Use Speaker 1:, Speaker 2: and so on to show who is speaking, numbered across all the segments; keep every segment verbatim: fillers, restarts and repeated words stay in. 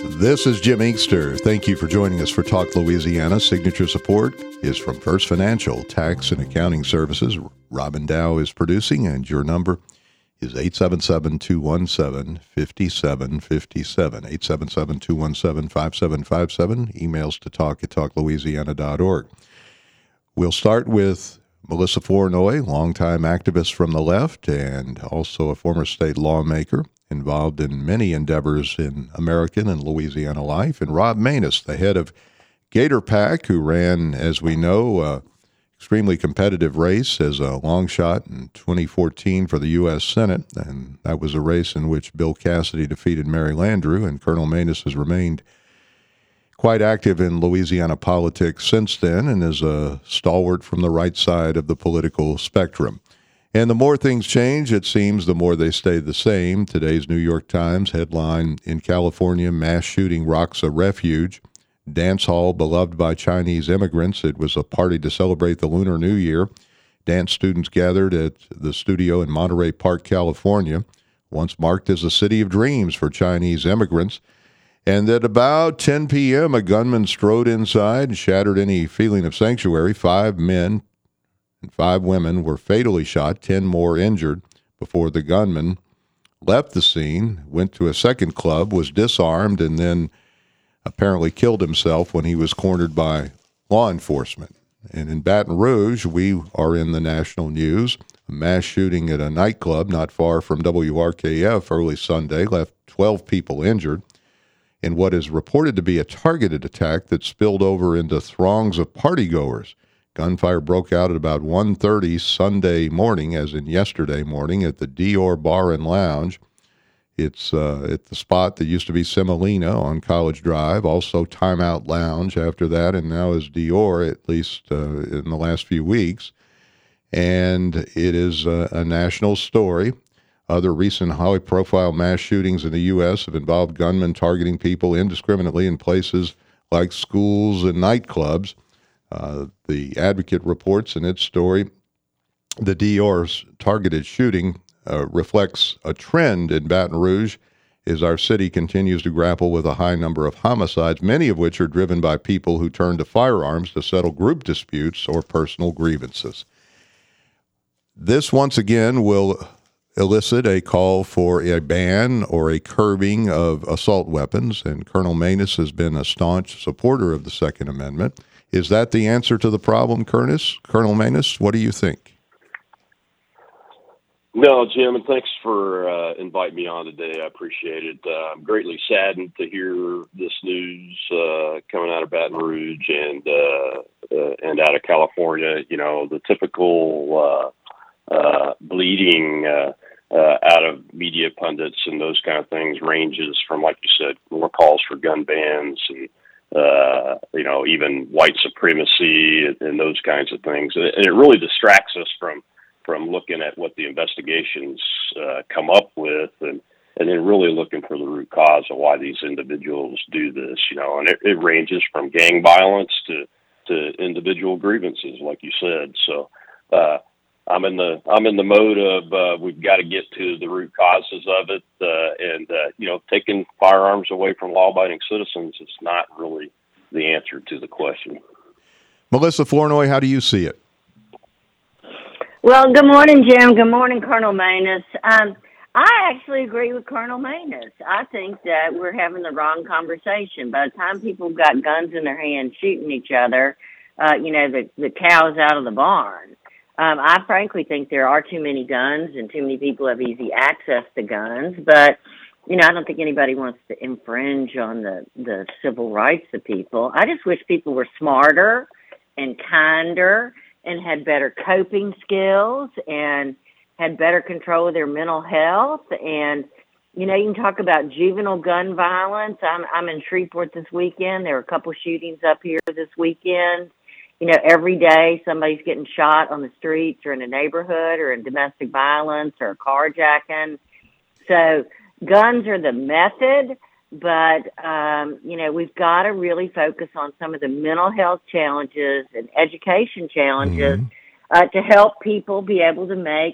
Speaker 1: This is Jim Inkster. Thank you for joining us for Talk Louisiana. Signature support is from First Financial Tax and Accounting Services. Robin Dow is producing, and your number is eight seven seven, two one seven, five seven five seven, eight seven seven, two one seven, five seven five seven, emails to talk at talk louisiana dot org. We'll start with Melissa Flournoy, longtime activist from the left and also a former state lawmaker involved in many endeavors in American and Louisiana life, and Rob Maness, the head of Gator PAC, who ran, as we know, uh, extremely competitive race as a long shot in twenty fourteen for the U S Senate, and that was a race in which Bill Cassidy defeated Mary Landrieu, and Colonel Maness has remained quite active in Louisiana politics since then and is a stalwart from the right side of the political spectrum. And the more things change, it seems, the more they stay the same. Today's New York Times headline, "In California, mass shooting rocks a refuge. Dance hall beloved by Chinese immigrants." It was a party to celebrate the Lunar New Year. Dance students gathered at the studio in Monterey Park, California, once marked as a city of dreams for Chinese immigrants. And at about ten p.m., a gunman strode inside and shattered any feeling of sanctuary. Five men and five women were fatally shot, ten more injured, before the gunman left the scene, went to a second club, was disarmed, and then apparently killed himself when he was cornered by law enforcement. And in Baton Rouge, we are in the national news. A mass shooting at a nightclub not far from W R K F early Sunday left twelve people injured in what is reported to be a targeted attack that spilled over into throngs of partygoers. Gunfire broke out at about one thirty Sunday morning, as in yesterday morning, at the Dior Bar and Lounge. It's uh, at the spot that used to be Semolina on College Drive, also Time Out Lounge after that, and now is Dior, at least uh, in the last few weeks. And it is uh, a national story. Other recent high-profile mass shootings in the U S have involved gunmen targeting people indiscriminately in places like schools and nightclubs. Uh, the Advocate reports in its story, the Dior's targeted shooting uh, reflects a trend in Baton Rouge as our city continues to grapple with a high number of homicides, many of which are driven by people who turn to firearms to settle group disputes or personal grievances. This, once again, will elicit a call for a ban or a curbing of assault weapons, and Colonel Maness has been a staunch supporter of the Second Amendment. Is that the answer to the problem, Curtis? Colonel Maness, what do you think?
Speaker 2: No, Jim, and thanks for uh, inviting me on today. I appreciate it. Uh, I'm greatly saddened to hear this news uh, coming out of Baton Rouge and uh, uh, and out of California. You know, the typical uh, uh, bleeding uh, uh, out of media pundits and those kind of things ranges from, like you said, more calls for gun bans and Uh, you know, even white supremacy and, and those kinds of things. And it, and it really distracts us from, from looking at what the investigations uh, come up with and, and then really looking for the root cause of why these individuals do this, you know, and it, it ranges from gang violence to, to individual grievances, like you said. So, uh, I'm in the I'm in the mode of uh, we've got to get to the root causes of it, uh, and uh, you know, taking firearms away from law-abiding citizens is not really the answer to the question.
Speaker 1: Melissa Flournoy, how do you see it?
Speaker 3: Well, good morning, Jim. Good morning, Colonel Maness. Um, I actually agree with Colonel Maness. I think that we're having the wrong conversation. By the time people have got guns in their hands shooting each other, uh, you know, the the cow's out of the barn. Um, I frankly think there are too many guns and too many people have easy access to guns, but, you know, I don't think anybody wants to infringe on the, the civil rights of people. I just wish people were smarter and kinder and had better coping skills and had better control of their mental health. And, you know, you can talk about juvenile gun violence. I'm, I'm in Shreveport this weekend. There were a couple shootings up here this weekend. You know, every day somebody's getting shot on the streets or in a neighborhood or in domestic violence or carjacking. So guns are the method, but, um, you know, we've got to really focus on some of the mental health challenges and education challenges mm-hmm. uh, to help people be able to make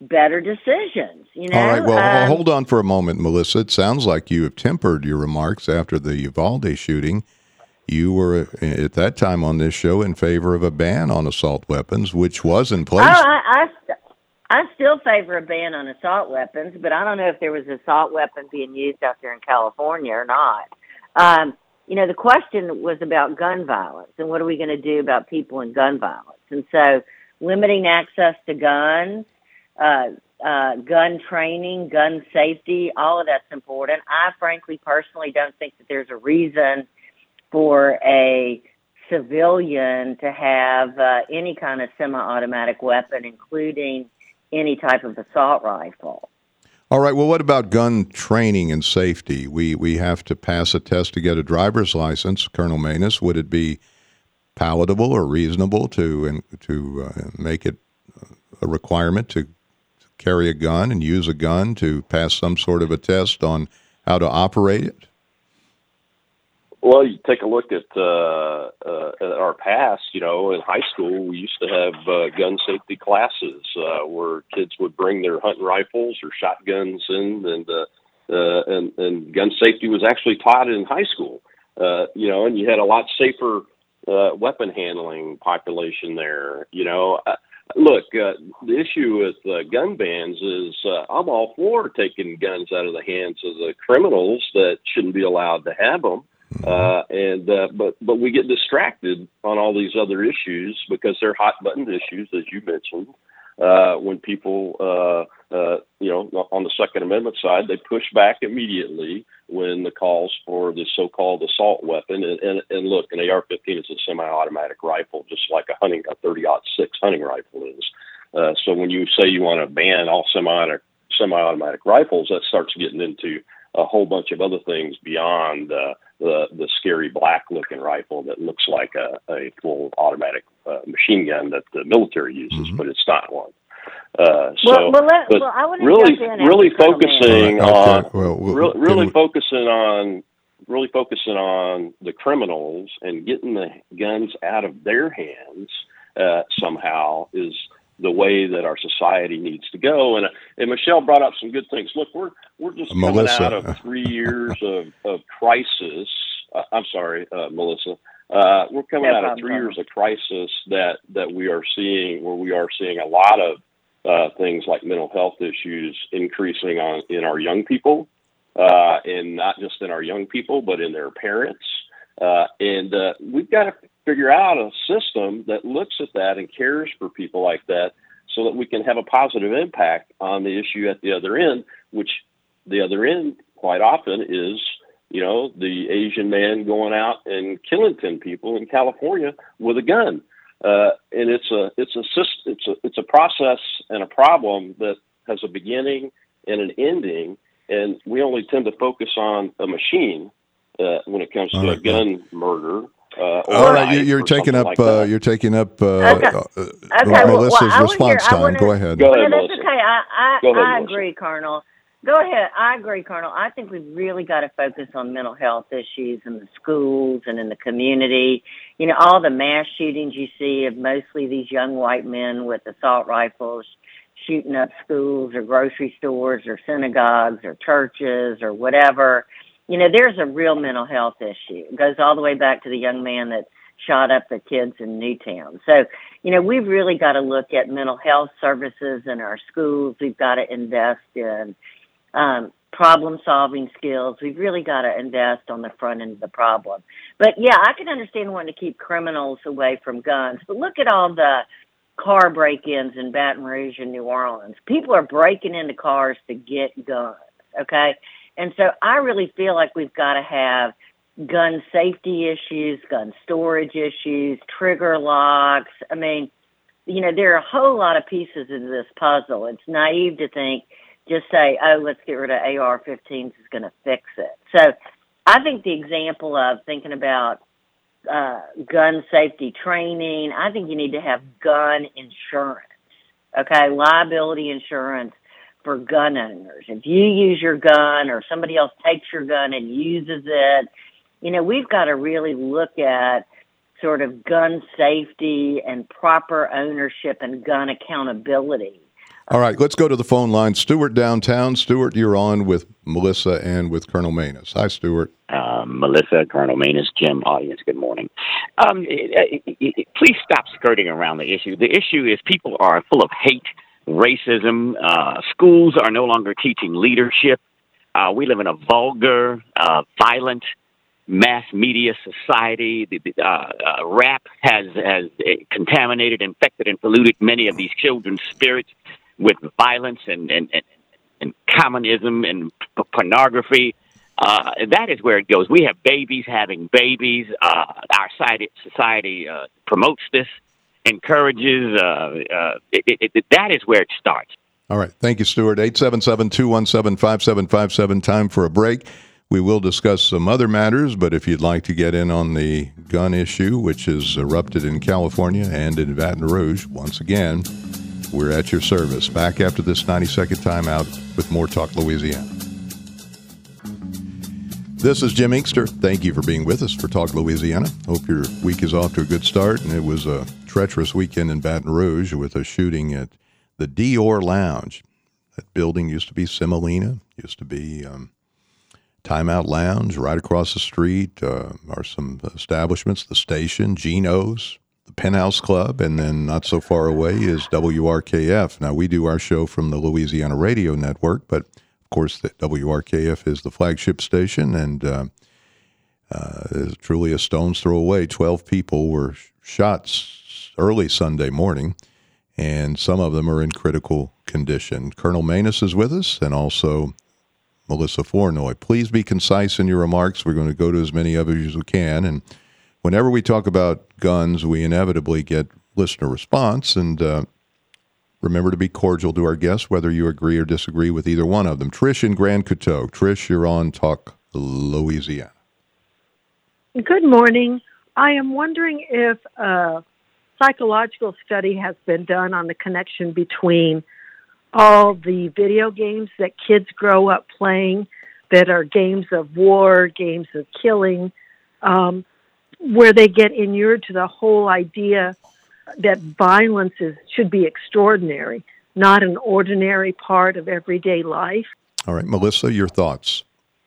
Speaker 3: better decisions. You know.
Speaker 1: All right. Well,
Speaker 3: um,
Speaker 1: hold on for a moment, Melissa. It sounds like you have tempered your remarks after the Uvalde shooting. You were at that time on this show in favor of a ban on assault weapons, which was in place.
Speaker 3: Oh, I, I, st- I still favor a ban on assault weapons, but I don't know if there was an assault weapon being used out there in California or not. Um, you know, the question was about gun violence and what are we going to do about people in gun violence? And so limiting access to guns, uh, uh, gun training, gun safety, all of that's important. I frankly, personally don't think that there's a reason for a civilian to have uh, any kind of semi-automatic weapon, including any type of assault rifle.
Speaker 1: All right. Well, what about gun training and safety? We we have to pass a test to get a driver's license. Colonel Maness, would it be palatable or reasonable to and to uh, make it a requirement to carry a gun and use a gun to pass some sort of a test on how to operate it?
Speaker 2: Well, you take a look at, uh, uh, at our past, you know, in high school, we used to have uh, gun safety classes uh, where kids would bring their hunting rifles or shotguns in, and, uh, uh, and, and gun safety was actually taught in high school, uh, you know, and you had a lot safer uh, weapon handling population there, you know. Uh, look, uh, the issue with uh, gun bans is uh, I'm all for taking guns out of the hands of the criminals that shouldn't be allowed to have them. Uh, and uh, but but we get distracted on all these other issues because they're hot button issues, as you mentioned. Uh, when people, uh, uh, you know, on the Second Amendment side, they push back immediately when the calls for the so-called assault weapon. And, and, and look, an A R fifteen is a semi-automatic rifle, just like a hunting a thirty aught six hunting rifle is. Uh, so when you say you want to ban all semi-automatic semi-automatic rifles, that starts getting into a whole bunch of other things beyond uh, the the scary black-looking rifle that looks like a, a full automatic uh, machine gun that the military uses, mm-hmm. but it's not one. Uh, so,
Speaker 3: well, well, let,
Speaker 2: but
Speaker 3: well, I
Speaker 2: really, really focusing
Speaker 1: right,
Speaker 2: on
Speaker 1: okay. well, we'll,
Speaker 2: really, really
Speaker 1: we...
Speaker 2: focusing on really focusing on the criminals and getting the guns out of their hands uh, somehow is the way that our society needs to go. And, and Michelle brought up some good things. Look, we're, we're just coming
Speaker 1: Melissa.
Speaker 2: out of three years of, of crisis. Uh, I'm sorry, uh, Melissa. Uh, we're coming
Speaker 3: no
Speaker 2: out
Speaker 3: problem,
Speaker 2: of three years of crisis that, that we are seeing, where we are seeing a lot of uh, things like mental health issues increasing on in our young people, uh, and not just in our young people, but in their parents. Uh, and uh, we've got to figure out a system that looks at that and cares for people like that so that we can have a positive impact on the issue at the other end, which the other end quite often is, you know, the Asian man going out and killing ten people in California with a gun. Uh, and it's a, it's a, it's a, it's a process and a problem that has a beginning and an ending. And we only tend to focus on a machine uh, when it comes to right, a gun yeah. murder. Uh,
Speaker 1: All right, you're, you're taking up.
Speaker 2: Like
Speaker 1: uh, you're taking up. Uh,
Speaker 3: okay.
Speaker 1: uh,
Speaker 3: okay.
Speaker 1: Melissa's
Speaker 3: well, well,
Speaker 1: response
Speaker 3: hear,
Speaker 1: time.
Speaker 3: Wanna,
Speaker 1: Go ahead.
Speaker 2: Go ahead,
Speaker 3: no, that's
Speaker 2: Melissa.
Speaker 3: okay. I I,
Speaker 2: Go ahead,
Speaker 3: I
Speaker 2: Melissa.
Speaker 3: agree, Colonel. Go ahead. I agree, Colonel. I think we've really got to focus on mental health issues in the schools and in the community. You know, all the mass shootings you see of mostly these young white men with assault rifles shooting up schools or grocery stores or synagogues or churches or whatever. You know, there's a real mental health issue. It goes all the way back to the young man that shot up the kids in Newtown. So, you know, we've really got to look at mental health services in our schools. We've got to invest in um, problem-solving skills. We've really got to invest on the front end of the problem. But, yeah, I can understand wanting to keep criminals away from guns. But look at all the car break-ins in Baton Rouge and New Orleans. People are breaking into cars to get guns, okay? And so I really feel like we've got to have gun safety issues, gun storage issues, trigger locks. I mean, you know, there are a whole lot of pieces of this puzzle. It's naive to think, just say, oh, let's get rid of A R fifteens is going to fix it. So I think the example of thinking about uh, gun safety training, I think you need to have gun insurance, okay, liability insurance for gun owners. If you use your gun or somebody else takes your gun and uses it, you know, we've got to really look at sort of gun safety and proper ownership and gun accountability.
Speaker 1: All right, let's go to the phone line. Stuart downtown. Stuart, you're on with Melissa and with Colonel Manus. Hi, Stuart.
Speaker 4: Uh, Melissa, Colonel Manus, Jim, audience, good morning. Um, it, it, it, please stop skirting around the issue. The issue is people are full of hate, racism. Uh, schools are no longer teaching leadership. Uh, we live in a vulgar, uh, violent, mass media society. The, the, uh, uh, rap has, has contaminated, infected, and polluted many of these children's spirits with violence and, and, and, and communism and p- pornography. Uh, that is where it goes. We have babies having babies. Uh, our society, society uh, promotes this, encourages. Uh, uh, it, it, it, that is where it starts.
Speaker 1: All right. Thank you, Stuart. eight seven seven, two one seven, five seven five seven. Time for a break. We will discuss some other matters, but if you'd like to get in on the gun issue, which has erupted in California and in Baton Rouge, once again, we're at your service. Back after this ninety-second timeout with more Talk Louisiana. This is Jim Inkster. Thank you for being with us for Talk Louisiana. Hope your week is off to a good start. And it was a treacherous weekend in Baton Rouge with a shooting at the Dior Lounge. That building used to be Semolina, used to be um, Timeout Lounge. Right across the street uh, are some establishments, the Station, Geno's, the Penthouse Club, and then not so far away is W R K F. Now, we do our show from the Louisiana Radio Network, but of course, the W R K F is the flagship station, and uh, uh, is truly a stone's throw away. Twelve people were shot early Sunday morning, and some of them are in critical condition. Colonel Manus is with us, and also Melissa Flournoy. Please be concise in your remarks. We're going to go to as many of you as we can, and whenever we talk about guns, we inevitably get listener response, and uh, remember to be cordial to our guests, whether you agree or disagree with either one of them. Trish in Grand Coteau. Trish, you're on Talk Louisiana.
Speaker 5: Good morning. I am wondering if a psychological study has been done on the connection between all the video games that kids grow up playing that are games of war, games of killing, um, where they get inured to the whole idea that violence is, should be extraordinary, not an ordinary part of everyday life.
Speaker 1: All right, Melissa, your thoughts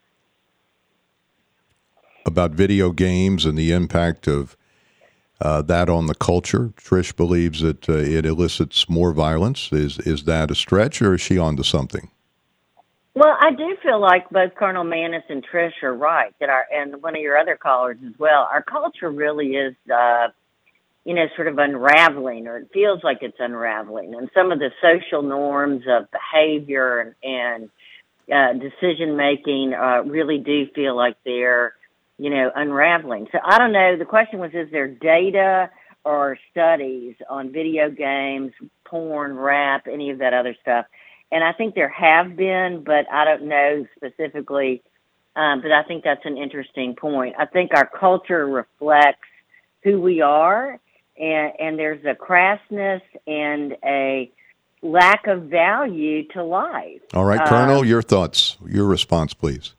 Speaker 1: about video games and the impact of uh, that on the culture. Trish believes that uh, it elicits more violence. Is is that a stretch, or is she onto something?
Speaker 3: Well, I do feel like both Colonel Manus and Trish are right, that our and one of your other callers as well. Our culture really is, uh, you know, sort of unraveling, or it feels like it's unraveling. And some of the social norms of behavior and, and uh, decision-making uh, really do feel like they're, you know, unraveling. So I don't know. The question was, is there data or studies on video games, porn, rap, any of that other stuff? And I think there have been, but I don't know specifically. Um, but I think that's an interesting point. I think our culture reflects who we are. And, and there's a crassness and a lack of value to life.
Speaker 1: All right, Colonel, um, your thoughts, your response, please.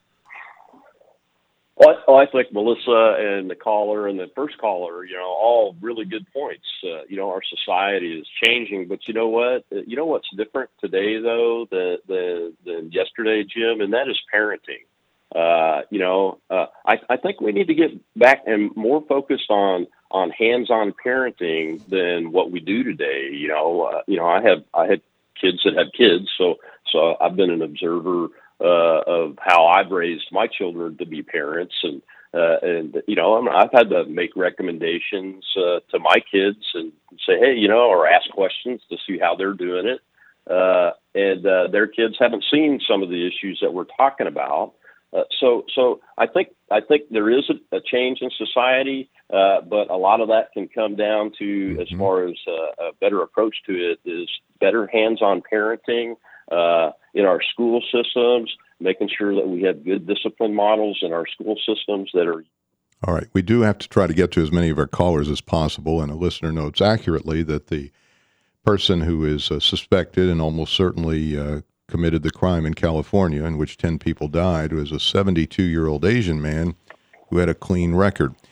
Speaker 2: Well, I think Melissa and the caller and the first caller, you know, all really good points. Uh, you know, our society is changing, but you know what? You know what's different today, though, than, than, than yesterday, Jim, and that is parenting. Uh, you know, uh, I, I think we need to get back and more focused on on hands-on parenting than what we do today. You know, uh, you know, I have I had kids that have kids, so so I've been an observer uh, of how I've raised my children to be parents, and uh, and you know, I've had to make recommendations uh, to my kids and say, hey, you know, or ask questions to see how they're doing it, uh, and uh, their kids haven't seen some of the issues that we're talking about. Uh, so, so I think I think there is a, a change in society, uh, but a lot of that can come down to, mm-hmm. as far as uh, a better approach to it, is better hands-on parenting uh, in our school systems, making sure that we have good discipline models in our school systems that are.
Speaker 1: All right, we do have to try to get to as many of our callers as possible, and a listener notes accurately that the person who is uh, suspected and almost certainly uh, committed the crime in California, in which ten people died, was a seventy-two-year-old Asian man who had a clean record.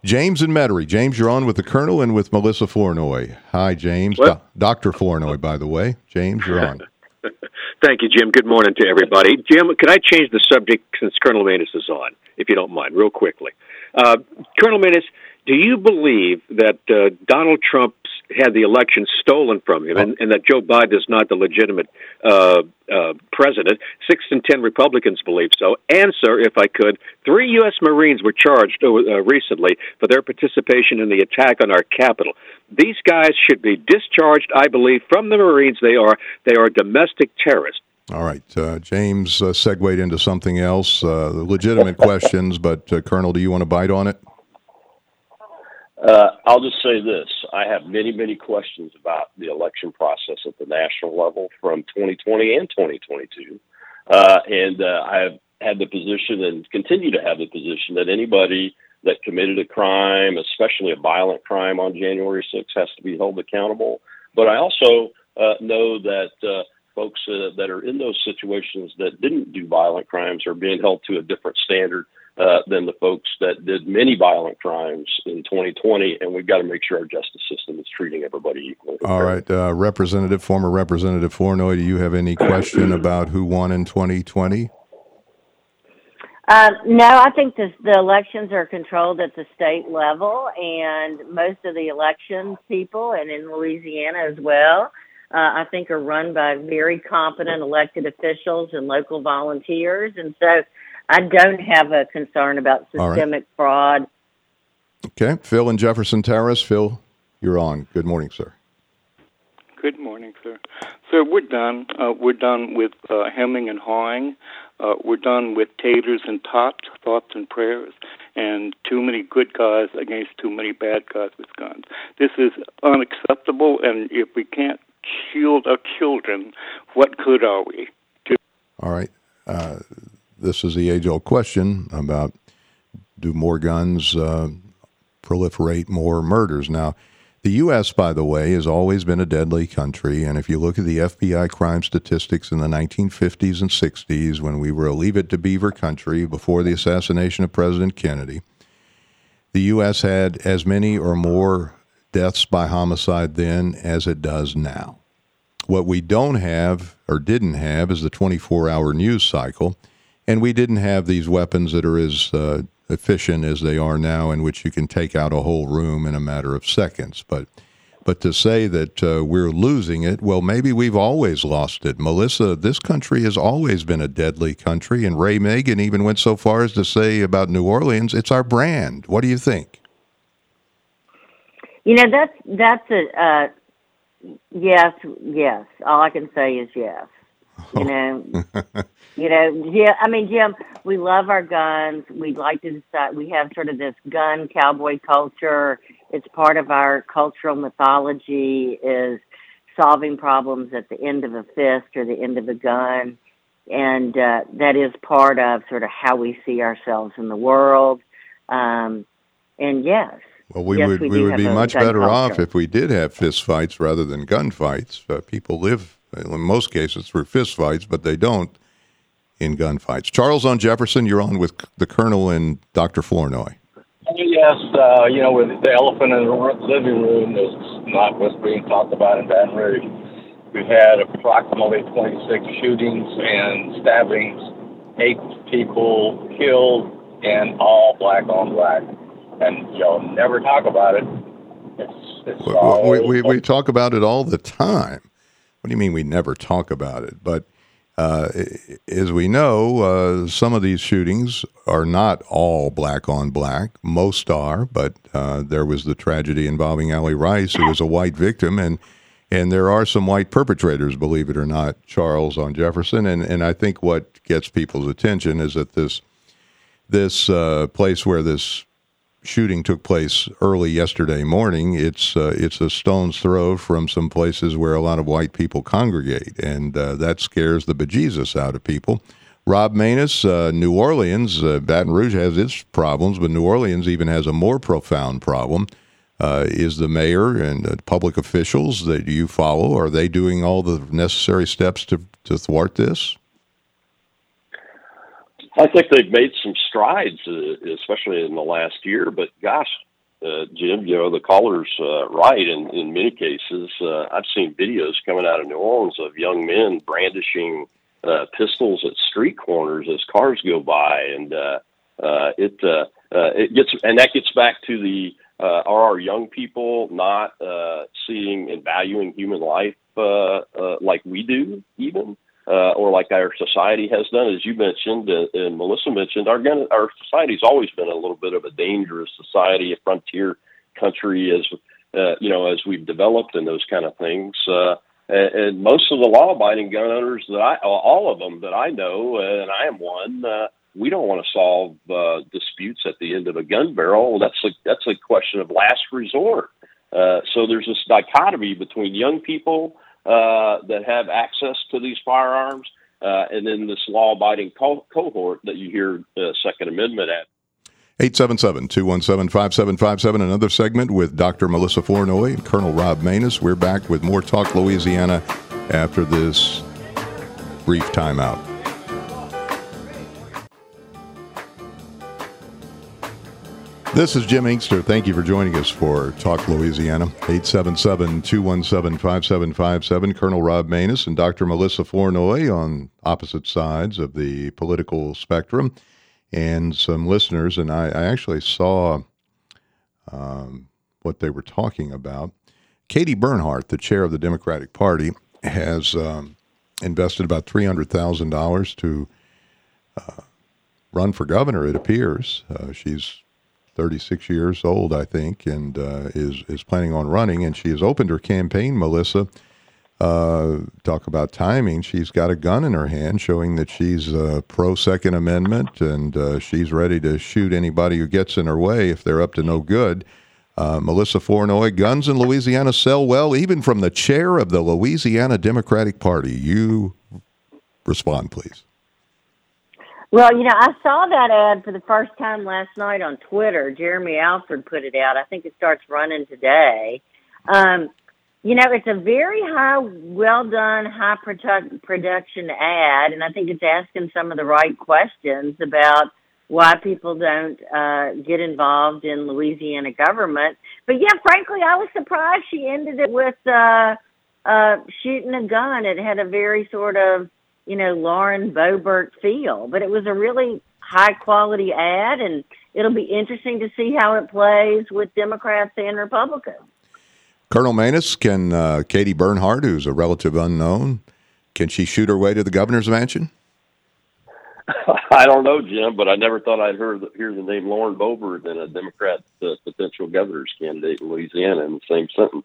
Speaker 1: James and Metairie. James, you're on with the Colonel and with Melissa Flournoy. Hi, James. Do- Doctor Flournoy, by the way. James, you're on.
Speaker 6: Thank you, Jim. Good morning to everybody. Jim, could I change the subject since Colonel Maness is on, if you don't mind, real quickly? Uh, Colonel Maness, do you believe that uh, Donald Trump had the election stolen from him, and, and that Joe Biden is not the legitimate uh, uh, president? Six in ten Republicans believe so. Answer, if I could. Three U S Marines were charged uh, recently for their participation in the attack on our Capitol. These guys should be discharged, I believe, from the Marines. They are they are domestic terrorists.
Speaker 1: All right. Uh, James uh, segued into something else, uh, legitimate questions, but uh, Colonel, do you want to bite on it?
Speaker 2: Uh, I'll just say this. I have many, many questions about the election process at the national level from twenty twenty and twenty twenty-two. Uh, and uh, I have had the position and continue to have the position that anybody that committed a crime, especially a violent crime on January sixth, has to be held accountable. But I also uh, know that uh, folks uh, that are in those situations that didn't do violent crimes are being held to a different standard Uh, than the folks that did many violent crimes in twenty twenty, and we've got to make sure our justice system is treating everybody equally.
Speaker 1: All right, uh, Representative, former Representative Flournoy, do you have any question about who won in twenty twenty?
Speaker 3: Uh, no, I think this, the elections are controlled at the state level, and most of the elections people, and in Louisiana as well, uh, I think are run by very competent elected officials and local volunteers, and so I don't have a concern about systemic right. fraud.
Speaker 1: Okay. Phil in Jefferson Terrace. Phil, you're on. Good morning, sir.
Speaker 7: Good morning, sir. Sir, we're done. Uh, we're done with uh, hemming and hawing. Uh, we're done with taters and tots, thoughts and prayers, and too many good guys against too many bad guys with guns. This is unacceptable, and if we can't shield our children, what good are we?
Speaker 1: All right. Uh, This is the age-old question about do more guns uh, proliferate more murders? Now, the U S, by the way, has always been a deadly country, and if you look at the F B I crime statistics in the nineteen fifties and sixties, when we were a Leave It to Beaver country before the assassination of President Kennedy, the U S had as many or more deaths by homicide then as it does now. What we don't have or didn't have is the twenty-four hour news cycle. And we didn't have these weapons that are as uh, efficient as they are now, in which you can take out a whole room in a matter of seconds. But but to say that uh, we're losing it, well, maybe we've always lost it. Melissa, this country has always been a deadly country, and Ray Megan even went so far as to say about New Orleans, it's our brand. What do you think?
Speaker 3: You know, that's, that's a, uh, yes, yes. All I can say is yes. You know, you know, yeah. I mean, Jim, we love our guns. We like to decide. We have sort of this gun cowboy culture. It's part of our cultural mythology. Is solving problems at the end of a fist or the end of a gun, and uh, that is part of sort of how we see ourselves in the world. Um, and yes,
Speaker 1: well, we
Speaker 3: yes,
Speaker 1: would
Speaker 3: we,
Speaker 1: we would be much better
Speaker 3: culture.
Speaker 1: off if we did have fist fights rather than gun fights. Uh, people live. In most cases, through fistfights, but they don't in gunfights. Charles on Jefferson, you're on with the Colonel and Doctor Flournoy.
Speaker 8: Yes, uh, you know, with the elephant in the living room is not what's being talked about in Baton Rouge. We've had approximately twenty-six shootings and stabbings, eight people killed, and all black on black. And y'all never talk about it. It's, it's
Speaker 1: well, we, we, we talk about it all the time. What do you mean we never talk about it? But uh, as we know, uh, some of these shootings are not all black on black. Most are, but uh, there was the tragedy involving Allie Rice, who was a white victim, and and there are some white perpetrators, believe it or not, Charles on Jefferson. And, and I think what gets people's attention is that this this uh, place where this shooting took place early yesterday morning, it's uh, it's a stone's throw from some places where a lot of white people congregate, and uh, that scares the bejesus out of people. Rob Maness, uh, New Orleans, uh, Baton Rouge has its problems, but New Orleans even has a more profound problem. Uh, is the mayor and uh, public officials that you follow, are they doing all the necessary steps to, to thwart this?
Speaker 2: I think they've made some strides, uh, especially in the last year. But gosh, uh, Jim, you know, the caller's uh, right. In, in many cases, uh, I've seen videos coming out of New Orleans of young men brandishing uh, pistols at street corners as cars go by. And uh, uh, it uh, uh, it gets, and that gets back to the, uh, are our young people not uh, seeing and valuing human life uh, uh, like we do even? Uh, or like our society has done, as you mentioned, uh, and Melissa mentioned, our gun, our society's always been a little bit of a dangerous society, a frontier country, as uh, you know, as we've developed and those kind of things. Uh, and, and most of the law-abiding gun owners that I, all of them that I know, and I am one, uh, we don't want to solve uh, disputes at the end of a gun barrel. That's a, that's a question of last resort. Uh, so there's this dichotomy between young people Uh, that have access to these firearms, uh, and then this law-abiding co- cohort that you hear uh, Second Amendment at.
Speaker 1: eight seven seven, two one seven, five seven five seven, another segment with Doctor Melissa Flournoy and Colonel Rob Maness. We're back with more Talk Louisiana after this brief timeout. This is Jim Inkster. Thank you for joining us for Talk Louisiana. eight seven seven, two one seven, five seven five seven. Colonel Rob Maness and Doctor Melissa Flournoy on opposite sides of the political spectrum. And some listeners, and I, I actually saw um, what they were talking about. Katie Bernhardt, the chair of the Democratic Party, has um, invested about three hundred thousand dollars to uh, run for governor, it appears. Uh, she's thirty-six years old, I think, and uh, is is planning on running. And she has opened her campaign, Melissa. Uh, talk about timing. She's got a gun in her hand showing that she's uh, pro-Second Amendment, and uh, she's ready to shoot anybody who gets in her way if they're up to no good. Uh, Melissa Flournoy, guns in Louisiana sell well, even from the chair of the Louisiana Democratic Party. You respond, please.
Speaker 3: Well, you know, I saw that ad for the first time last night on Twitter. Jeremy Alford put it out. I think it starts running today. Um, you know, it's a very high, well-done, high produ- production ad, and I think it's asking some of the right questions about why people don't uh, get involved in Louisiana government. But, yeah, frankly, I was surprised she ended it with uh, uh, shooting a gun. It had a very sort of, you know, Lauren Boebert feel. But it was a really high-quality ad, and it'll be interesting to see how it plays with Democrats and Republicans.
Speaker 1: Colonel Maness, can uh, Katie Bernhardt, who's a relative unknown, can she shoot her way to the governor's mansion?
Speaker 2: I don't know, Jim, but I never thought I'd hear the, hear the name Lauren Boebert and a Democrat uh, potential governor's candidate in Louisiana in the same sentence.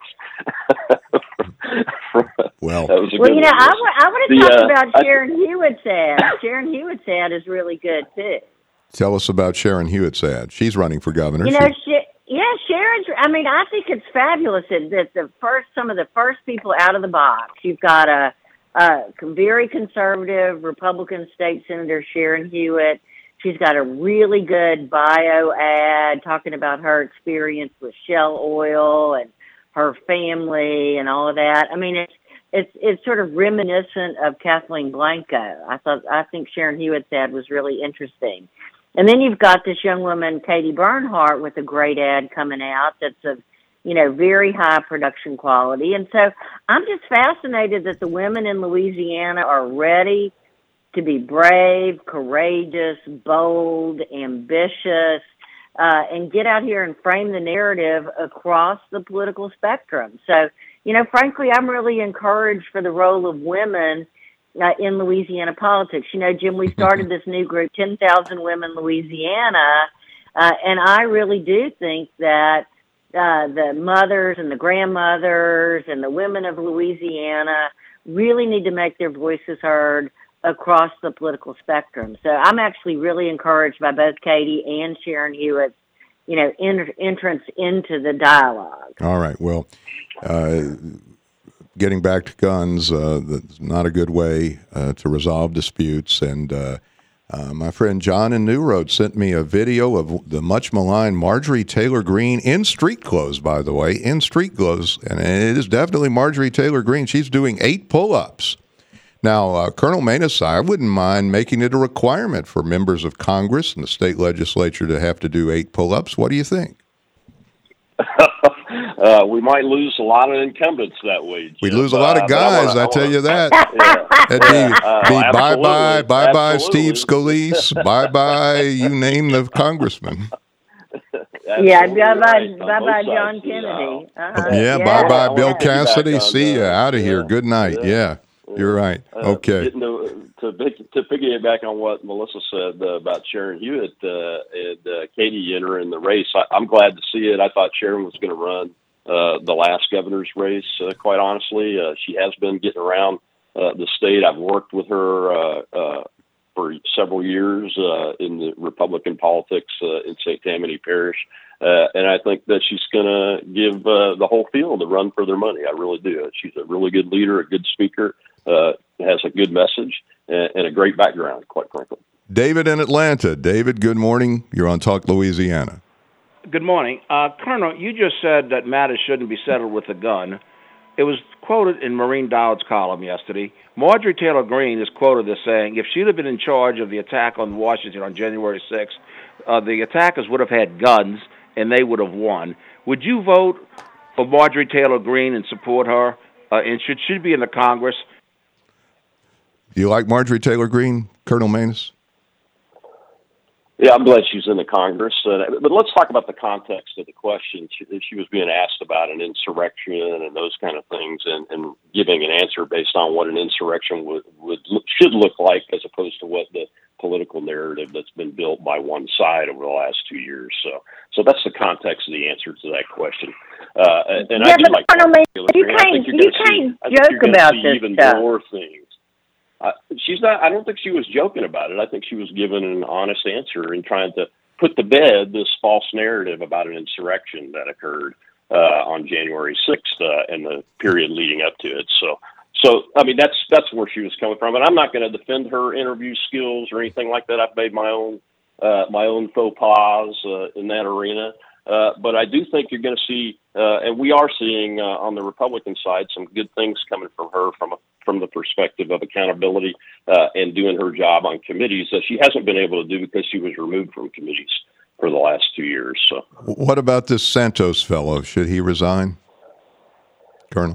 Speaker 1: well,
Speaker 2: that was a
Speaker 3: well,
Speaker 2: good
Speaker 3: you know,
Speaker 2: one.
Speaker 3: I, w- I want to talk
Speaker 2: uh,
Speaker 3: about Sharon I, Hewitt's ad. Sharon Hewitt's ad is really good, too.
Speaker 1: Tell us about Sharon Hewitt's ad. She's running for governor.
Speaker 3: You know,
Speaker 1: she,
Speaker 3: she, yeah, Sharon's, I mean, I think it's fabulous that the first, some of the first people out of the box. You've got a, a very conservative Republican state senator, Sharon Hewitt. She's got a really good bio ad talking about her experience with Shell Oil and her family and all of that. I mean, it's it's it's sort of reminiscent of Kathleen Blanco. I thought I think Sharon Hewitt's ad was really interesting. And then you've got this young woman, Katie Bernhardt, with a great ad coming out that's of, you know, very high production quality. And so I'm just fascinated that the women in Louisiana are ready to be brave, courageous, bold, ambitious, uh, and get out here and frame the narrative across the political spectrum. So, you know, frankly, I'm really encouraged for the role of women Uh, in Louisiana politics. You know, Jim, we started this new group, ten thousand Women Louisiana, uh, and I really do think that uh, the mothers and the grandmothers and the women of Louisiana really need to make their voices heard across the political spectrum. So I'm actually really encouraged by both Katie and Sharon Hewitt's, you know, in- entrance into the dialogue.
Speaker 1: All right. Well, uh, getting back to guns, uh, that's not a good way uh, to resolve disputes. And uh, uh, my friend John in New Road sent me a video of the much maligned Marjorie Taylor Greene in street clothes, by the way, in street clothes. And it is definitely Marjorie Taylor Greene. She's doing eight pull-ups. Now, uh, Colonel Maness, I wouldn't mind making it a requirement for members of Congress and the state legislature to have to do eight pull-ups. What do you think?
Speaker 2: uh, we might lose a lot of incumbents that way, Jim.
Speaker 1: We lose a lot of guys, uh, I, wanna, I tell wanna, you that. Yeah. It'd be, uh, be oh, bye-bye, bye-bye Steve Scalise, bye-bye, you name the congressman.
Speaker 3: Yeah, bye-bye, bye-bye John Kennedy. Uh-huh.
Speaker 1: Yeah, yeah, bye-bye Bill Cassidy. See you, out of yeah. here. Good night. Yeah, yeah. You're right. Okay.
Speaker 2: Uh, to, to, to piggyback on what Melissa said uh, about Sharon Hewitt uh, and uh, Katie entering the race, I, I'm glad to see it. I thought Sharon was going to run uh, the last governor's race, uh, quite honestly. Uh, she has been getting around uh, the state. I've worked with her uh, uh, for several years uh, in the Republican politics uh, in Saint Tammany Parish. Uh, and I think that she's going to give uh, the whole field a run for their money. I really do. She's a really good leader, a good speaker, uh, has a good message, and, and a great background, quite frankly.
Speaker 1: David in Atlanta. David, good morning. You're on Talk Louisiana.
Speaker 9: Good morning. Uh, Colonel, you just said that matters shouldn't be settled with a gun. It was quoted in Maureen Dowd's column yesterday. Marjorie Taylor Greene is quoted as saying, if she'd have been in charge of the attack on Washington on January sixth, uh, the attackers would have had guns and they would have won. Would you vote for Marjorie Taylor Greene and support her? Uh, and should she be in the Congress?
Speaker 1: Do you like Marjorie Taylor Greene, Colonel Maness?
Speaker 2: Yeah, I'm glad she's in the Congress. Uh, but let's talk about the context of the question. She, she was being asked about an insurrection and those kind of things, and, and giving an answer based on what an insurrection would, would look, should look like, as opposed to what the political narrative that's been built by one side over the last two years. So, so that's the context of the answer to that question. Uh, and
Speaker 3: yeah,
Speaker 2: I do
Speaker 3: but
Speaker 2: like
Speaker 3: Colonel, you can't you can't joke about this
Speaker 2: even
Speaker 3: stuff.
Speaker 2: More things. Uh, she's not. I don't think she was joking about it. I think she was giving an honest answer and trying to put to bed this false narrative about an insurrection that occurred uh, on January sixth uh, and the period leading up to it. So, so I mean, that's that's where she was coming from. And I'm not going to defend her interview skills or anything like that. I've made my own uh, my own faux pas uh, in that arena. Uh, but I do think you're going to see, uh, and we are seeing uh, on the Republican side, some good things coming from her from a, from the perspective of accountability uh, and doing her job on committees that she hasn't been able to do because she was removed from committees for the last two years. So,
Speaker 1: what about this Santos fellow? Should he resign, Colonel?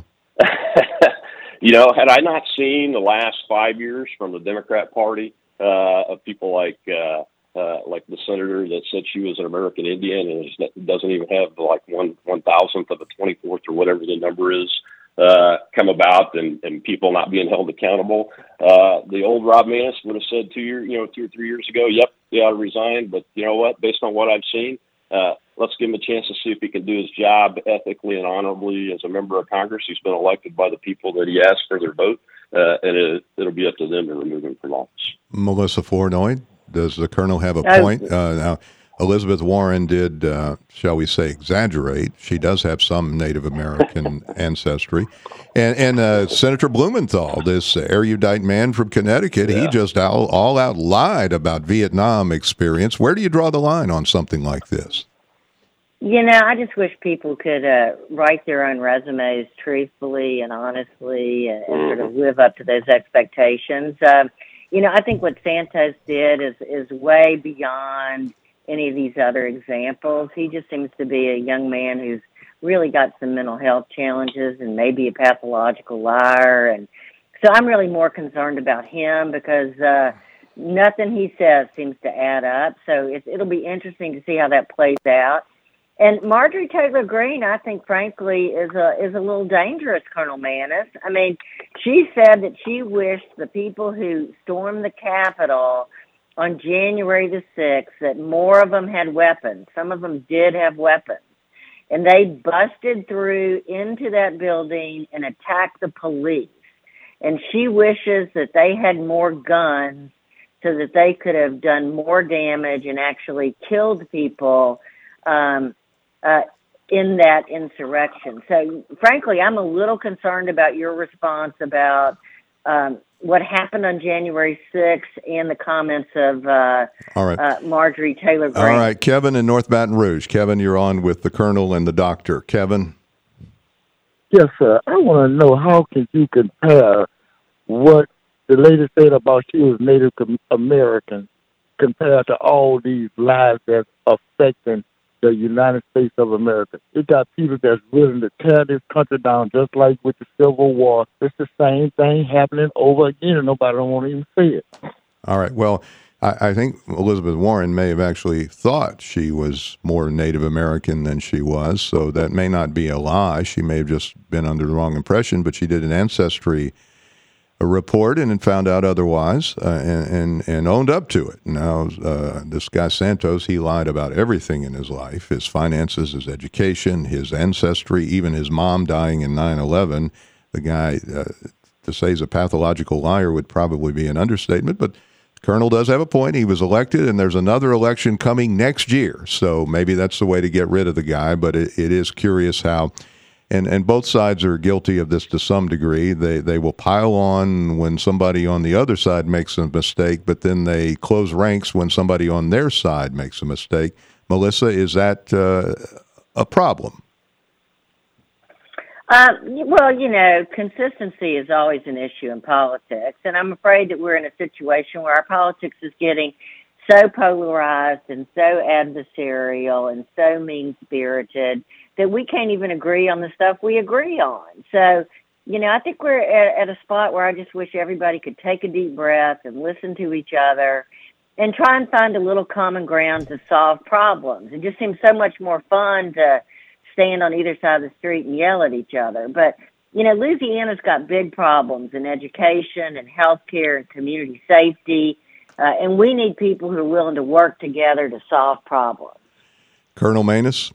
Speaker 2: You know, had I not seen the last five years from the Democrat Party uh, of people like uh, uh, like the senator that said she was an American Indian and is, doesn't even have like one one thousandth of a twenty-fourth or whatever the number is uh, come about, and, and people not being held accountable. Uh, the old Rob Maness would have said two years, you know, two or three years ago, yep, he ought to resign. But you know what? Based on what I've seen, uh, let's give him a chance to see if he can do his job ethically and honorably as a member of Congress. He's been elected by the people that he asked for their vote, uh, and it, it'll be up to them to remove him from office.
Speaker 1: Melissa Flournoy, does the Colonel have a point? Uh, now, Elizabeth Warren did, uh, shall we say, exaggerate. She does have some Native American ancestry. And, and uh, Senator Blumenthal, this erudite man from Connecticut, yeah. he just all, all out lied about Vietnam experience. Where do you draw the line on something like this?
Speaker 3: You know, I just wish people could uh, write their own resumes truthfully and honestly and, and sort of live up to those expectations. Uh, you know, I think what Santos did is, is way beyond any of these other examples. He just seems to be a young man who's really got some mental health challenges and maybe a pathological liar. And so I'm really more concerned about him because uh, nothing he says seems to add up. So it's, it'll be interesting to see how that plays out. And Marjorie Taylor Greene, I think, frankly, is a is a little dangerous, Colonel Maness. I mean, she said that she wished the people who stormed the Capitol on January the sixth, that more of them had weapons. Some of them did have weapons. And they busted through into that building and attacked the police. And she wishes that they had more guns so that they could have done more damage and actually killed people um, uh, in that insurrection. So, frankly, I'm a little concerned about your response about um, what happened on January sixth and the comments of uh, All right. uh, Marjorie Taylor Greene.
Speaker 1: All right, Kevin in North Baton Rouge. Kevin, you're on with the Colonel and the Doctor. Kevin?
Speaker 10: Yes, sir. I want to know, how can you compare what the lady said about she was Native American compared to all these lives that's affecting the United States of America. It got people that's willing to tear this country down, just like with the Civil War. It's the same thing happening over again, and nobody don't want to even say it.
Speaker 1: All right. Well, I, I think Elizabeth Warren may have actually thought she was more Native American than she was, so that may not be a lie. She may have just been under the wrong impression, but she did an ancestry report and found out otherwise, uh, and, and and owned up to it. Now, uh, this guy Santos, he lied about everything in his life: his finances, his education, his ancestry, even his mom dying in nine eleven. The guy, uh, to say he's a pathological liar would probably be an understatement, but Colonel does have a point. He was elected, and there's another election coming next year, so maybe that's the way to get rid of the guy. But it, it is curious how. And and both sides are guilty of this to some degree. They they will pile on when somebody on the other side makes a mistake, but then they close ranks when somebody on their side makes a mistake. Melissa, is that uh, a problem?
Speaker 3: Uh, well, you know, consistency is always an issue in politics, and I'm afraid that we're in a situation where our politics is getting so polarized and so adversarial and so mean-spirited that we can't even agree on the stuff we agree on. So, you know, I think we're at, at a spot where I just wish everybody could take a deep breath and listen to each other and try and find a little common ground to solve problems. It just seems so much more fun to stand on either side of the street and yell at each other. But, you know, Louisiana's got big problems in education and healthcare and community safety, uh, and we need people who are willing to work together to solve problems.
Speaker 1: Colonel Maness?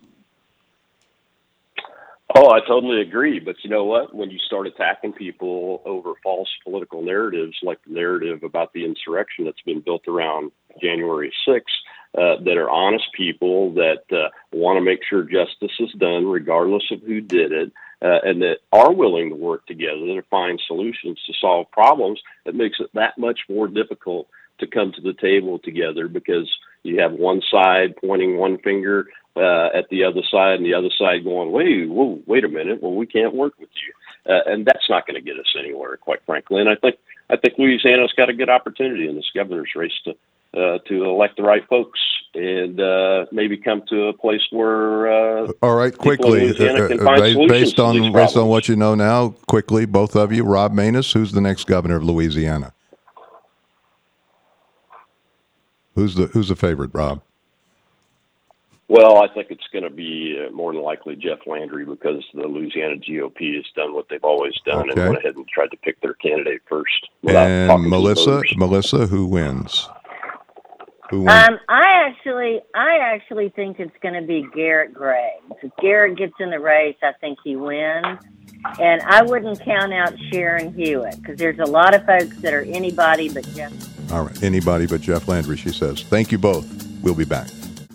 Speaker 2: Oh, I totally agree. But you know what? When you start attacking people over false political narratives, like the narrative about the insurrection that's been built around January sixth, uh, that are honest people that uh, want to make sure justice is done regardless of who did it, uh, and that are willing to work together to find solutions to solve problems, it makes it that much more difficult to come to the table together, because you have one side pointing one finger uh, at the other side, and the other side going, wait, whoa, wait a minute, well, we can't work with you. Uh, and that's not going to get us anywhere, quite frankly. And I think I think Louisiana's got a good opportunity in this governor's race to uh, to elect the right folks and uh, maybe come to a place where uh,
Speaker 1: all right, quickly, uh, based, based on based on what you know now, quickly, both of you, Rob Maness, who's the next governor of Louisiana? Who's the who's the favorite, Rob?
Speaker 2: Well, I think it's going to be uh, more than likely Jeff Landry, because the Louisiana G O P has done what they've always done
Speaker 1: Okay.
Speaker 2: and went ahead and tried to pick their candidate first.
Speaker 1: And Melissa, Melissa, who wins? Who wins?
Speaker 3: Um, I actually, I actually think it's going to be Garrett Graves. If Garrett gets in the race, I think he wins. And I wouldn't count out Sharon Hewitt, because there's a lot of folks that are anybody but Jeff.
Speaker 1: All right, anybody but Jeff Landry, she says. Thank you both. We'll be back.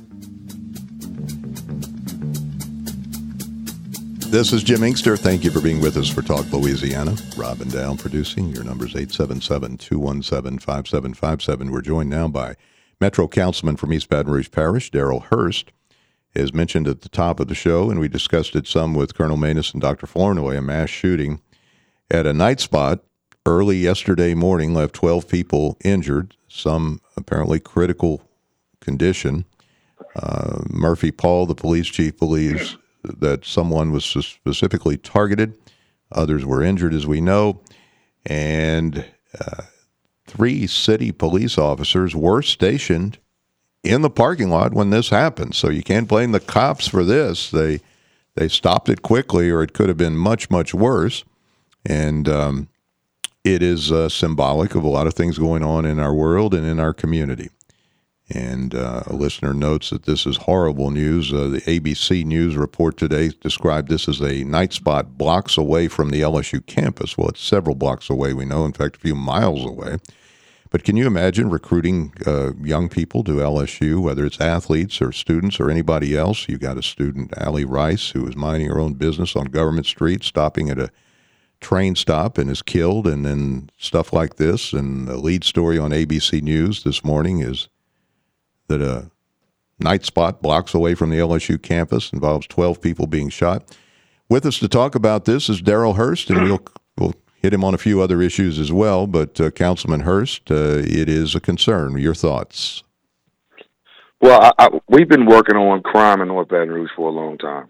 Speaker 1: This is Jim Inkster. Thank you for being with us for Talk Louisiana. Robin Down producing. Your number's eight seven seven, two one seven, five seven five seven. We're joined now by Metro Councilman from East Baton Rouge Parish, Darrell Hurst. As mentioned at the top of the show, and we discussed it some with Colonel Maness and Doctor Flournoy, a mass shooting at a night spot early yesterday morning left twelve people injured, some apparently critical condition. Uh, Murphy Paul, the police chief, believes that someone was specifically targeted. Others were injured, as we know. And uh, three city police officers were stationed in the parking lot when this happened. So you can't blame the cops for this. They they stopped it quickly, or it could have been much, much worse. And um, it is uh, symbolic of a lot of things going on in our world and in our community. And uh, a listener notes that this is horrible news. Uh, the A B C News report today described this as a night spot blocks away from the L S U campus. Well, it's several blocks away, we know, in fact, a few miles away. But can you imagine recruiting uh, young people to L S U, whether it's athletes or students or anybody else? You got a student, Allie Rice, who was minding her own business on Government Street, stopping at a train stop and is killed, and then stuff like this. And the lead story on A B C News this morning is that a night spot blocks away from the L S U campus involves twelve people being shot. With us to talk about this is Darrell Hurst, and we'll, we'll hit him on a few other issues as well. But uh, Councilman Hurst, uh, it is a concern. Your thoughts?
Speaker 11: Well, I, I, we've been working on crime in North Baton Rouge for a long time.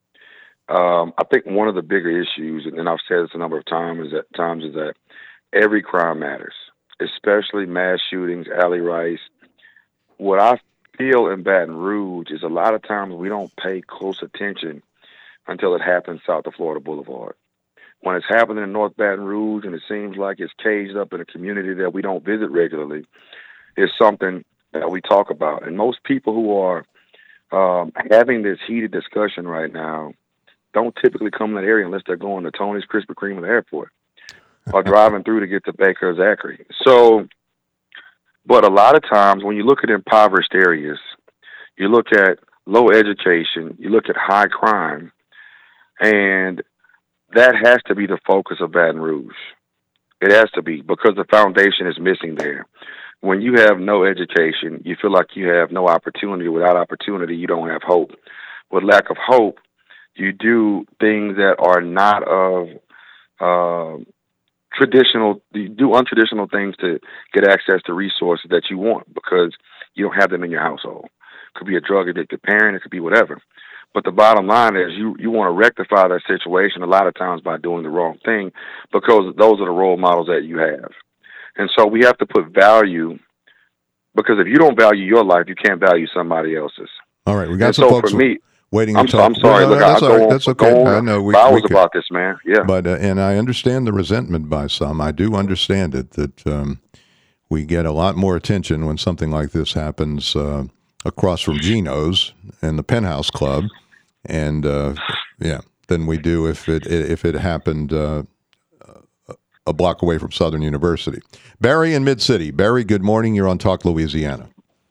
Speaker 11: Um, I think one of the bigger issues, and I've said this a number of times, is that times is that every crime matters, especially mass shootings, alley rights. What I feel in Baton Rouge is a lot of times we don't pay close attention until it happens south of Florida Boulevard. When it's happening in North Baton Rouge and it seems like it's caged up in a community that we don't visit regularly, it's something that we talk about. And most people who are um, having this heated discussion right now don't typically come to that area unless they're going to Tony's Krispy Kreme at the airport or driving through to get to Baker Zachary. So, but a lot of times when you look at impoverished areas, you look at low education, you look at high crime, and that has to be the focus of Baton Rouge. It has to be, because the foundation is missing there. When you have no education, you feel like you have no opportunity. Without opportunity, you don't have hope. With lack of hope, you do things that are not of uh, traditional, you do untraditional things to get access to resources that you want because you don't have them in your household. It could be a drug-addicted parent, it could be whatever. But the bottom line is you, you want to rectify that situation a lot of times by doing the wrong thing because those are the role models that you have. And so we have to put value, because if you don't value your life, you can't value somebody else's.
Speaker 1: All right, we got
Speaker 11: and
Speaker 1: some
Speaker 11: so
Speaker 1: folks
Speaker 11: for me,
Speaker 1: waiting.
Speaker 11: I'm,
Speaker 1: to
Speaker 11: so,
Speaker 1: talk.
Speaker 11: I'm sorry.
Speaker 1: No, no,
Speaker 11: Look,
Speaker 1: that's
Speaker 11: I'll
Speaker 1: all
Speaker 11: go
Speaker 1: right.
Speaker 11: on
Speaker 1: That's
Speaker 11: for
Speaker 1: okay.
Speaker 11: going
Speaker 1: I know we,
Speaker 11: for hours
Speaker 1: we could,
Speaker 11: about this, man. Yeah.
Speaker 1: But uh, and I understand the resentment by some. I do understand it that um, we get a lot more attention when something like this happens uh, across from Gino's and the Penthouse Club, and uh, yeah, than we do if it if it happened uh, a block away from Southern University. Barry in Mid-City. Barry, good morning. You're on Talk Louisiana.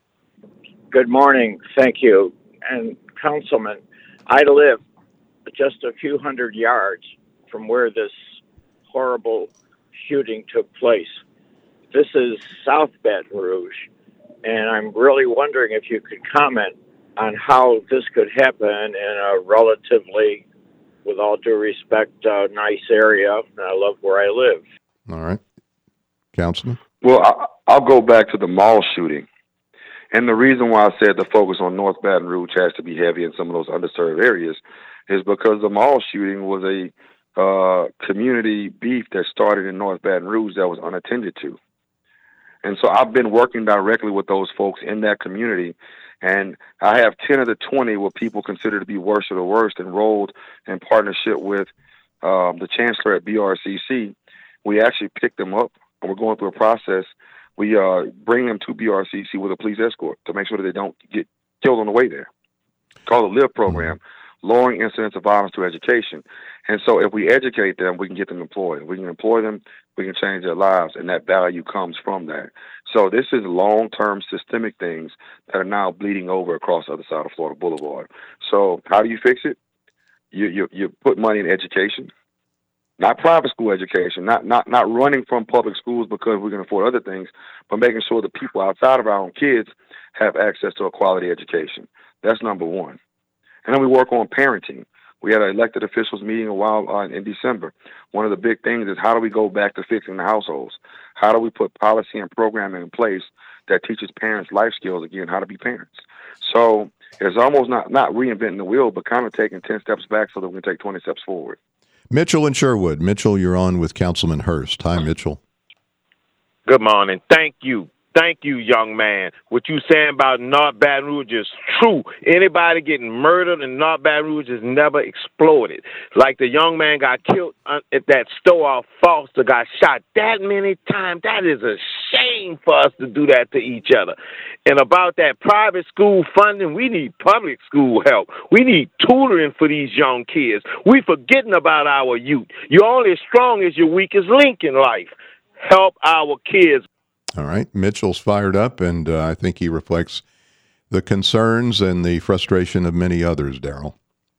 Speaker 12: Good morning. Thank you. And Councilman, I live just a few hundred yards from where this horrible shooting took place. This is South Baton Rouge, and I'm really wondering if you could comment on how this could happen in a relatively, with all due respect, uh, nice area. I love where I live.
Speaker 1: All right. Councilman?
Speaker 11: Well, I, I'll go back to the mall shooting. And the reason why I said the focus on North Baton Rouge has to be heavy in some of those underserved areas is because the mall shooting was a uh, community beef that started in North Baton Rouge that was unattended to. And so I've been working directly with those folks in that community. And I have ten of the twenty what people consider to be worst of the worst enrolled in partnership with um, the chancellor at B R C C. We actually picked them up, and we're going through a process. We uh, bring them to B R C C with a police escort to make sure that they don't get killed on the way there. It's called the LIVE program, Lowering Incidents of Violence Through Education. And so if we educate them, we can get them employed. We can employ them, we can change their lives, and that value comes from that. So this is long-term systemic things that are now bleeding over across the other side of Florida Boulevard. So how do you fix it? You you, you put money in education. Not private school education, not not not running from public schools because we can afford other things, but making sure that people outside of our own kids have access to a quality education. That's number one. And then we work on parenting. We had an elected officials meeting a while uh, in December. One of the big things is how do we go back to fixing the households? How do we put policy and programming in place that teaches parents life skills again, how to be parents? So it's almost not, not reinventing the wheel, but kind of taking ten steps back so that we can take twenty steps forward.
Speaker 1: Mitchell in Sherwood. Mitchell, you're on with Councilman Hurst. Hi, Mitchell.
Speaker 13: Good morning. Thank you. Thank you, young man. What you saying about North Baton Rouge is true. Anybody getting murdered in North Baton Rouge has never exploded. Like the young man got killed at that store off Foster, got shot that many times. That is a shame for us to do that to each other. And about that private school funding, we need public school help. We need tutoring for these young kids. We forgetting about our youth. You're only as strong as your weakest link in life. Help our kids.
Speaker 1: All right. Mitchell's fired up, and uh, I think he reflects the concerns and the frustration of many others, Daryl.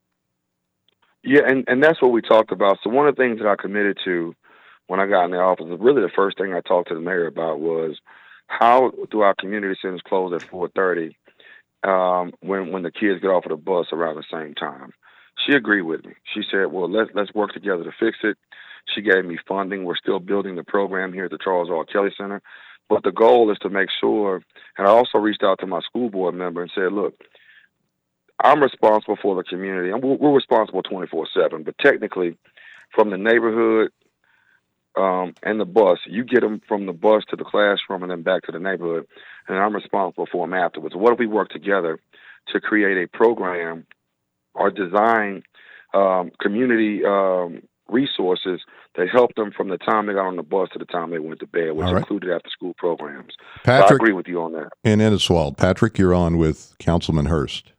Speaker 11: Yeah, and, and that's what we talked about. So one of the things that I committed to when I got in the office, really the first thing I talked to the mayor about was how do our community centers close at four thirty um, when, when the kids get off of the bus around the same time? She agreed with me. She said, well, let's, let's work together to fix it. She gave me funding. We're still building the program here at the Charles R. Kelly Center but the goal is to make sure, and I also reached out to my school board member and said, look, I'm responsible for the community. and We're, we're responsible twenty-four seven, but technically from the neighborhood um, and the bus, you get them from the bus to the classroom and then back to the neighborhood, and I'm responsible for them afterwards. What if we work together to create a program or design um, community um, resources that help them from the time they got on the bus to the time they went to bed, which right. included after-school programs.
Speaker 1: Patrick,
Speaker 11: so I agree with you on that.
Speaker 1: In Inniswald. Patrick, you're on with Councilman Hurst.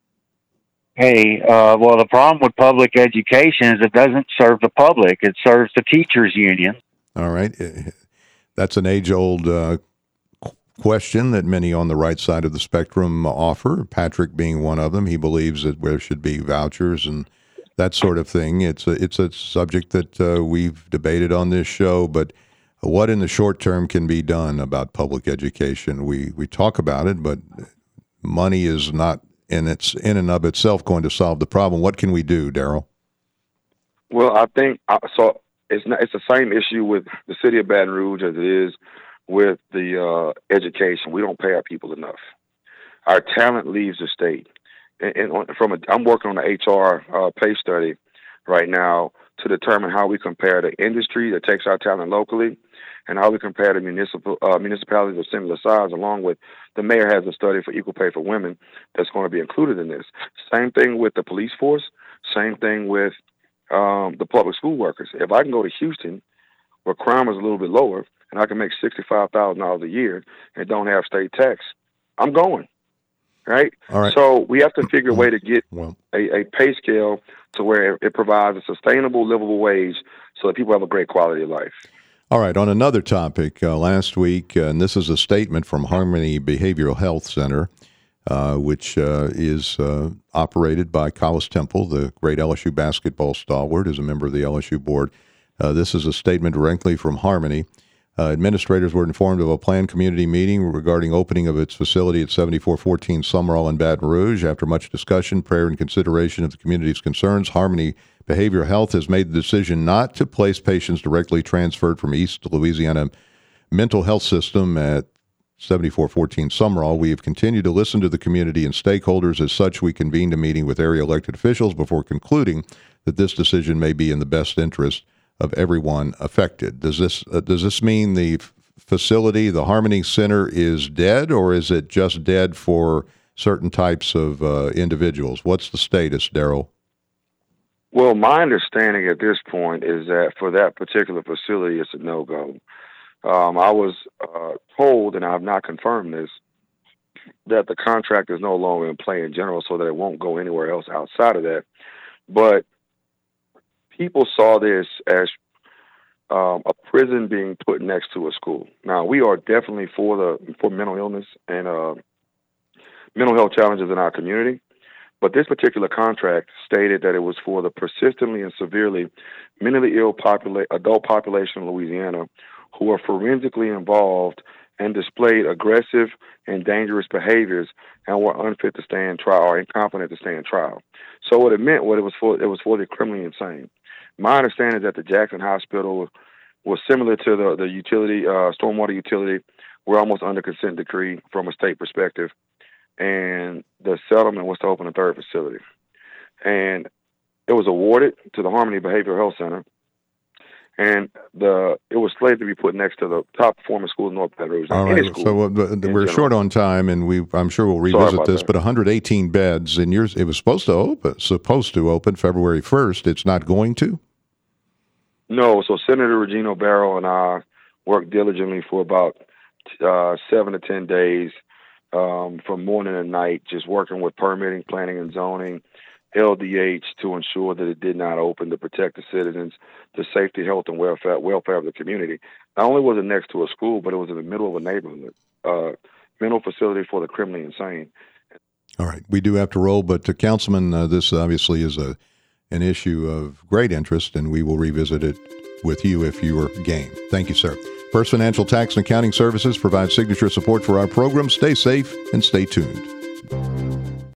Speaker 14: Hey, uh, well, the problem with public education is it doesn't serve the public. It serves the teachers' union.
Speaker 1: All right. That's an age-old uh, question that many on the right side of the spectrum offer, Patrick being one of them. He believes that there should be vouchers and that sort of thing. It's a, it's a subject that uh, we've debated on this show, but what in the short term can be done about public education? We, we talk about it, but money is not and it's in and of itself going to solve the problem. What can we do, Daryl?
Speaker 11: Well, I think uh, so. It's not, it's the same issue with the city of Baton Rouge as it is with the uh, education. We don't pay our people enough. Our talent leaves the state. And, and from a, I'm working on an H R uh, pay study right now to determine how we compare the industry that takes our talent locally and how we compare the municipal uh, municipalities of similar size, along with the mayor has a study for equal pay for women that's going to be included in this. Same thing with the police force, same thing with um, the public school workers. If I can go to Houston, where crime is a little bit lower, and I can make sixty-five thousand dollars a year and don't have state tax, I'm going, right?
Speaker 1: All right.
Speaker 11: So we have to figure a way to get
Speaker 1: well,
Speaker 11: a, a pay scale to where it, it provides a sustainable, livable wage so that people have a great quality of life.
Speaker 1: All right, on another topic, uh, last week, uh, and this is a statement from Harmony Behavioral Health Center, uh, which uh, is uh, operated by Collis Temple, the great L S U basketball stalwart, is a member of the L S U board. Uh, this is a statement directly from Harmony. Uh, administrators were informed of a planned community meeting regarding opening of its facility at seventy-four fourteen Summerall in Baton Rouge. After much discussion, prayer, and consideration of the community's concerns, Harmony Behavioral Health has made the decision not to place patients directly transferred from East Louisiana Mental Health System at seventy-four fourteen Summerall. We have continued to listen to the community and stakeholders. As such, we convened a meeting with area elected officials before concluding that this decision may be in the best interest of everyone affected. Does this uh, does this mean the f- facility, the Harmony Center, is dead, or is it just dead for certain types of uh, individuals? What's the status, Daryl?
Speaker 11: Well, my understanding at this point is that for that particular facility, it's a no-go. Um, I was uh, told, and I have not confirmed this, that the contract is no longer in play in general, so that it won't go anywhere else outside of that. But people saw this as um, a prison being put next to a school. Now, we are definitely for the for mental illness and uh, mental health challenges in our community. But this particular contract stated that it was for the persistently and severely mentally ill popula- adult population in Louisiana who are forensically involved and displayed aggressive and dangerous behaviors and were unfit to stand trial or incompetent to stand trial. So what it meant, what it was for, it was for the criminally insane. My understanding is that the Jackson Hospital was similar to the, the utility, uh, stormwater utility. We're almost under consent decree from a state perspective. And the settlement was to open a third facility. And it was awarded to the Harmony Behavioral Health Center. And the it was slated to be put next to the top performing school in North Baton Rouge.
Speaker 1: All right, so uh, we're general. short on time, and we I'm sure we'll revisit this. That. But one hundred eighteen beds, and yours it was supposed to open, supposed to open February first. It's not going to.
Speaker 11: No, so Senator Regino Barrow and I worked diligently for about uh, seven to ten days. Um, from morning and night, just working with permitting, planning, and zoning, L D H to ensure that it did not open to protect the citizens, the safety, health, and welfare welfare of the community. Not only was it next to a school, but it was in the middle of a neighborhood, uh, mental facility for the criminally insane.
Speaker 1: All right, we do have to roll, but to Councilman, uh, this obviously is a an issue of great interest, and we will revisit it with you if you are game. Thank you, sir. First Financial Tax and Accounting Services provides signature support for our program. Stay safe and stay tuned.